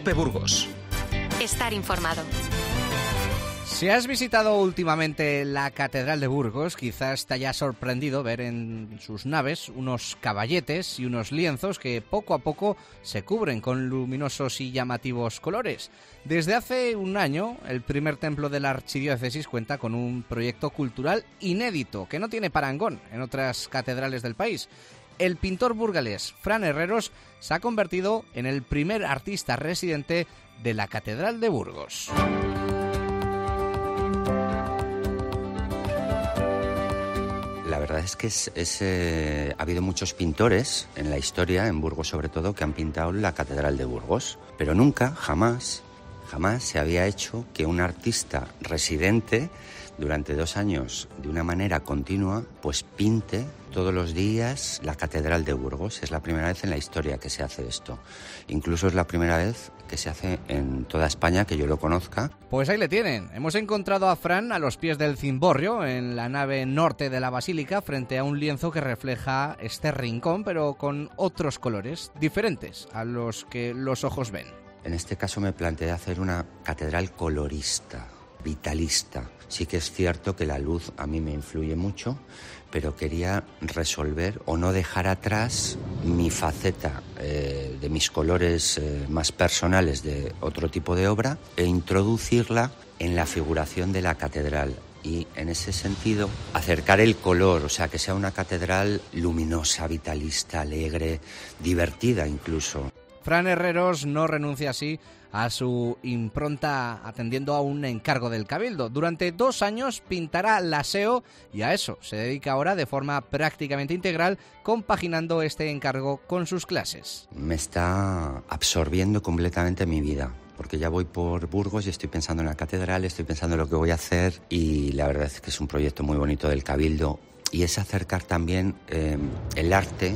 Cope Burgos. Estar informado. Si has visitado últimamente la Catedral de Burgos, quizás te haya sorprendido ver en sus naves unos caballetes y unos lienzos que poco a poco se cubren con luminosos y llamativos colores. Desde hace un año, el primer templo de la archidiócesis cuenta con un proyecto cultural inédito que no tiene parangón en otras catedrales del país. El pintor burgalés Fran Herreros se ha convertido en el primer artista residente de la Catedral de Burgos. La verdad es que ha habido muchos pintores en la historia, en Burgos sobre todo, que han pintado la Catedral de Burgos, pero nunca, jamás se había hecho que un artista residente durante 2 años de una manera continua pues pinte todos los días la Catedral de Burgos. Es la primera vez en la historia que se hace esto. Incluso es la primera vez que se hace en toda España que yo lo conozca. Pues ahí le tienen. Hemos encontrado a Fran a los pies del cimborrio, en la nave norte de la basílica, frente a un lienzo que refleja este rincón, pero con otros colores diferentes a los que los ojos ven. En este caso me planteé hacer una catedral colorista, vitalista. Sí que es cierto que la luz a mí me influye mucho, pero quería resolver o no dejar atrás mi faceta de mis colores más personales de otro tipo de obra e introducirla en la figuración de la catedral. Y en ese sentido, acercar el color, o sea, que sea una catedral luminosa, vitalista, alegre, divertida incluso. Fran Herreros no renuncia así a su impronta atendiendo a un encargo del Cabildo. Durante 2 años pintará la SEO y a eso se dedica ahora de forma prácticamente integral, compaginando este encargo con sus clases. Me está absorbiendo completamente mi vida, porque ya voy por Burgos y estoy pensando en la catedral, estoy pensando en lo que voy a hacer y la verdad es que es un proyecto muy bonito del Cabildo y es acercar también el arte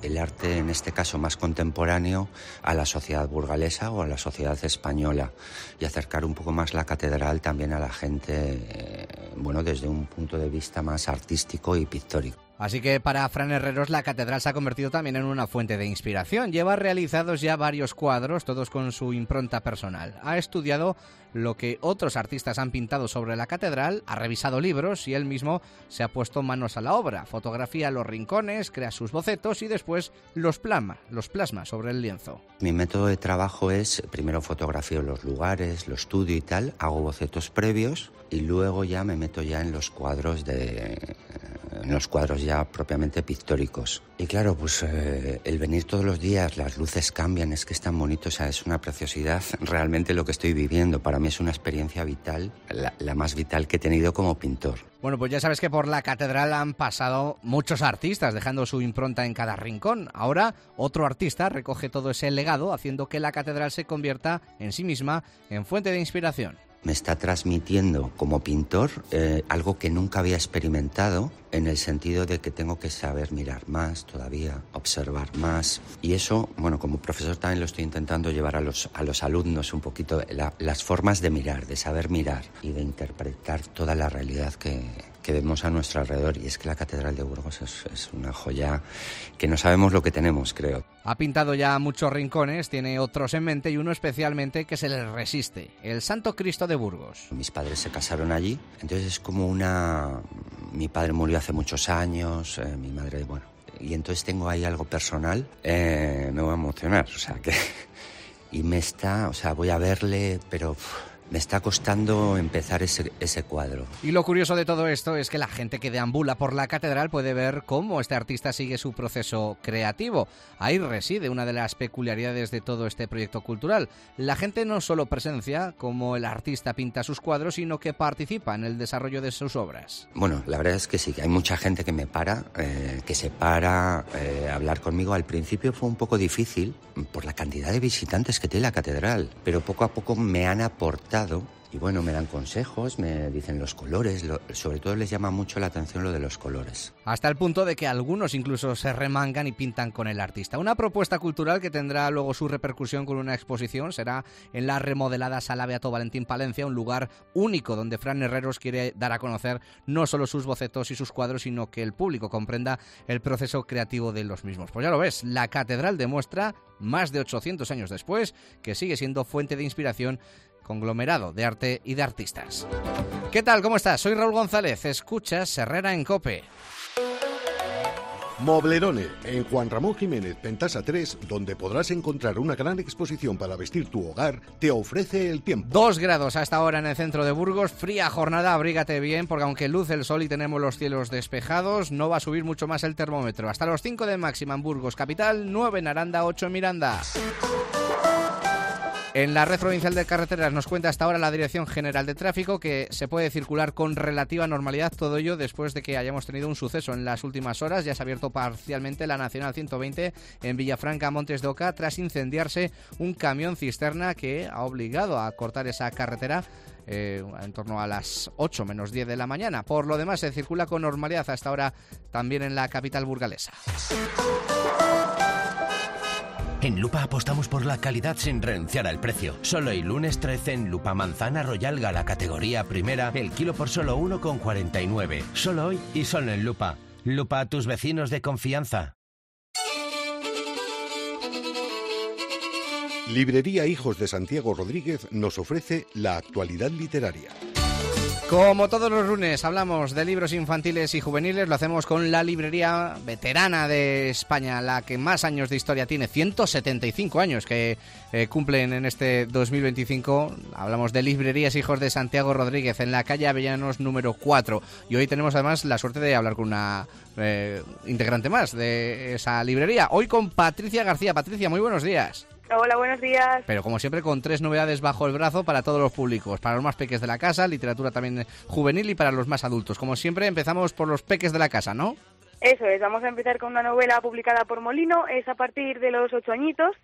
en este caso más contemporáneo a la sociedad burgalesa o a la sociedad española y acercar un poco más la catedral también a la gente, desde un punto de vista más artístico y pictórico. Así que para Fran Herreros la catedral se ha convertido también en una fuente de inspiración. Lleva realizados ya varios cuadros, todos con su impronta personal. Ha estudiado lo que otros artistas han pintado sobre la catedral, ha revisado libros y él mismo se ha puesto manos a la obra. Fotografía los rincones, crea sus bocetos y después los plasma sobre el lienzo. Mi método de trabajo es, primero fotografío los lugares, lo estudio y tal, hago bocetos previos y luego ya me meto ya en los cuadros ya propiamente pictóricos. Y claro, pues el venir todos los días, las luces cambian, es que es tan bonito, o sea, es una preciosidad realmente lo que estoy viviendo. Para mí es una experiencia vital, la más vital que he tenido como pintor. Bueno, pues ya sabes que por la catedral han pasado muchos artistas dejando su impronta en cada rincón. Ahora otro artista recoge todo ese legado, haciendo que la catedral se convierta en sí misma en fuente de inspiración. Me está transmitiendo como pintor algo que nunca había experimentado, en el sentido de que tengo que saber mirar más todavía, observar más. Y eso, como profesor también lo estoy intentando llevar a los alumnos un poquito, las formas de mirar, de saber mirar y de interpretar toda la realidad que vemos a nuestro alrededor. Y es que la Catedral de Burgos es una joya que no sabemos lo que tenemos, creo. Ha pintado ya muchos rincones, tiene otros en mente y uno especialmente que se le resiste, el Santo Cristo de Burgos. Mis padres se casaron allí, entonces es como mi padre murió hace muchos años, mi madre, y entonces tengo ahí algo personal, me voy a emocionar, y voy a verle, pero me está costando empezar ese cuadro. Y lo curioso de todo esto es que la gente que deambula por la catedral puede ver cómo este artista sigue su proceso creativo. Ahí reside una de las peculiaridades de todo este proyecto cultural. La gente no solo presencia cómo el artista pinta sus cuadros, sino que participa en el desarrollo de sus obras. La verdad es que sí, que hay mucha gente que me para, que se para a hablar conmigo. Al principio fue un poco difícil por la cantidad de visitantes que tiene la catedral, pero poco a poco me han aportado y bueno, me dan consejos, me dicen los colores, sobre todo les llama mucho la atención lo de los colores. Hasta el punto de que algunos incluso se remangan y pintan con el artista. Una propuesta cultural que tendrá luego su repercusión con una exposición. Será en la remodelada Sala Beato Valentín Palencia, un lugar único donde Fran Herreros quiere dar a conocer no solo sus bocetos y sus cuadros, sino que el público comprenda el proceso creativo de los mismos. Pues ya lo ves, la catedral demuestra, más de 800 años después, que sigue siendo fuente de inspiración, conglomerado de arte y de artistas. ¿Qué tal? ¿Cómo estás? Soy Raúl González. Escuchas Herrera en COPE. Moblerone, en Juan Ramón Jiménez, Pentasa 3, donde podrás encontrar una gran exposición para vestir tu hogar, te ofrece el tiempo. 2 grados hasta ahora en el centro de Burgos, fría jornada, abrígate bien, porque aunque luce el sol y tenemos los cielos despejados, no va a subir mucho más el termómetro. Hasta los 5 de máxima en Burgos capital, 9 en Aranda, 8 en Miranda. En la Red Provincial de Carreteras nos cuenta hasta ahora la Dirección General de Tráfico que se puede circular con relativa normalidad, todo ello después de que hayamos tenido un suceso en las últimas horas. Ya se ha abierto parcialmente la Nacional 120 en Villafranca, Montes de Oca, tras incendiarse un camión cisterna que ha obligado a cortar esa carretera en torno a las 8 menos 10 de la mañana. Por lo demás, se circula con normalidad hasta ahora también en la capital burgalesa. En Lupa apostamos por la calidad sin renunciar al precio. Solo el lunes 13 en Lupa Manzana Royal Gala categoría primera, el kilo por solo 1,49. Solo hoy y solo en Lupa. Lupa, a tus vecinos de confianza. Librería Hijos de Santiago Rodríguez nos ofrece la actualidad literaria. Como todos los lunes hablamos de libros infantiles y juveniles, lo hacemos con la librería veterana de España, la que más años de historia tiene, 175 años que cumplen en este 2025. Hablamos de Librerías Hijos de Santiago Rodríguez en la calle Avellanos número 4. Y hoy tenemos además la suerte de hablar con una integrante más de esa librería. Hoy con Patricia García. Patricia, muy buenos días. Hola, buenos días. Pero como siempre con 3 novedades bajo el brazo para todos los públicos, para los más peques de la casa, literatura también juvenil y para los más adultos. Como siempre empezamos por los peques de la casa, ¿no? Eso es, vamos a empezar con una novela publicada por Molino, es a partir de los 8 añitos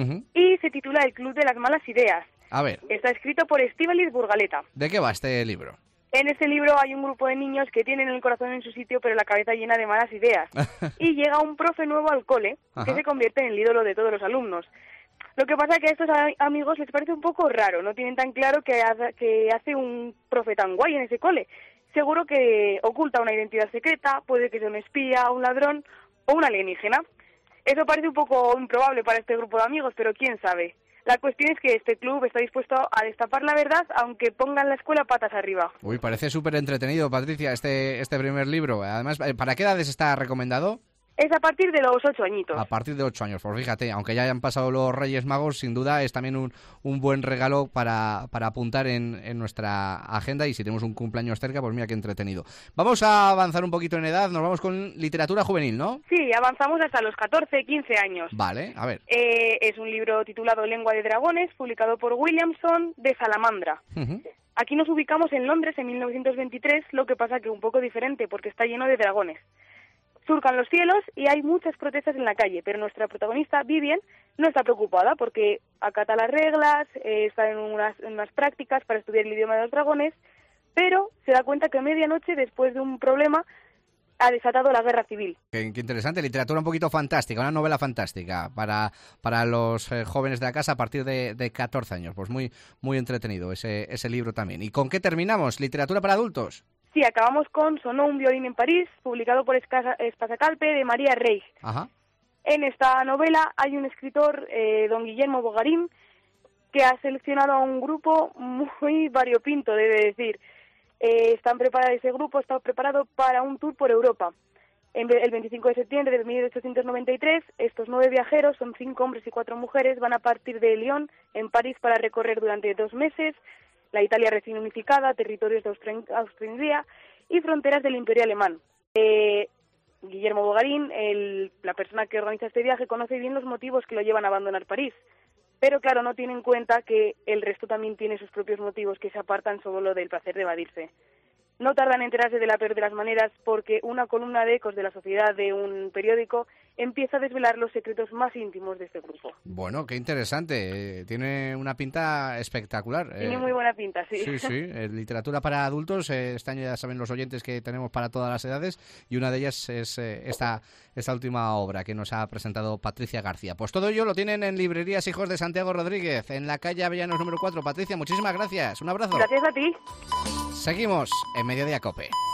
y se titula El Club de las Malas Ideas. A ver. Está escrito por Estíbaliz Burgaleta. ¿De qué va este libro? En este libro hay un grupo de niños que tienen el corazón en su sitio pero la cabeza llena de malas ideas. Y llega un profe nuevo al cole que se convierte en el ídolo de todos los alumnos. Lo que pasa es que a estos amigos les parece un poco raro, no tienen tan claro que hace un profe tan guay en ese cole. Seguro que oculta una identidad secreta, puede que sea un espía, un ladrón o un alienígena. Eso parece un poco improbable para este grupo de amigos, pero quién sabe. La cuestión es que este club está dispuesto a destapar la verdad, aunque pongan la escuela patas arriba. Uy, parece súper entretenido, Patricia, este primer libro. Además, ¿para qué edades está recomendado? Es a partir de los 8 añitos. A partir de 8 años, pues fíjate, aunque ya hayan pasado los Reyes Magos, sin duda es también un buen regalo para apuntar en nuestra agenda, y si tenemos un cumpleaños cerca, pues mira qué entretenido. Vamos a avanzar un poquito en edad, nos vamos con literatura juvenil, ¿no? Sí, avanzamos hasta los 14, 15 años. Vale, a ver. Es un libro titulado Lengua de Dragones, publicado por Williamson de Salamandra. Aquí nos ubicamos en Londres en 1923, lo que pasa que un poco diferente porque está lleno de dragones. Surcan los cielos y hay muchas protestas en la calle, pero nuestra protagonista, Vivian, no está preocupada porque acata las reglas, está en unas prácticas para estudiar el idioma de los dragones, pero se da cuenta que a medianoche, después de un problema, ha desatado la guerra civil. Qué interesante, literatura un poquito fantástica, una novela fantástica para los jóvenes de la casa a partir de 14 años. Pues muy, muy entretenido ese libro también. ¿Y con qué terminamos? ¿Literatura para adultos? Sí, acabamos con Sonó un violín en París, publicado por Espasacalpe, de María Reig. Ajá. En esta novela hay un escritor, don Guillermo Bogarín, que ha seleccionado a un grupo muy variopinto, debe decir. Ese grupo está preparado para un tour por Europa. El 25 de septiembre de 1893, estos 9 viajeros, son 5 hombres y 4 mujeres, van a partir de Lyon, en París, para recorrer durante 2 meses la Italia recién unificada, territorios de Austria-Hungría y fronteras del Imperio Alemán. Guillermo Bogarín, la persona que organiza este viaje, conoce bien los motivos que lo llevan a abandonar París, pero claro, no tiene en cuenta que el resto también tiene sus propios motivos que se apartan solo del placer de evadirse. no tardan en enterarse de la peor de las maneras, porque una columna de Ecos de la Sociedad de un periódico empieza a desvelar los secretos más íntimos de este grupo. Bueno, qué interesante. Tiene una pinta espectacular. Tiene muy buena pinta, sí. Sí, sí. Literatura para adultos. Este año ya saben los oyentes que tenemos para todas las edades, y una de ellas es esta última obra que nos ha presentado Patricia García. Pues todo ello lo tienen en Librerías Hijos de Santiago Rodríguez, en la calle Avellanos número 4. Patricia, muchísimas gracias. Un abrazo. Gracias a ti. Seguimos en Mediodía COPE.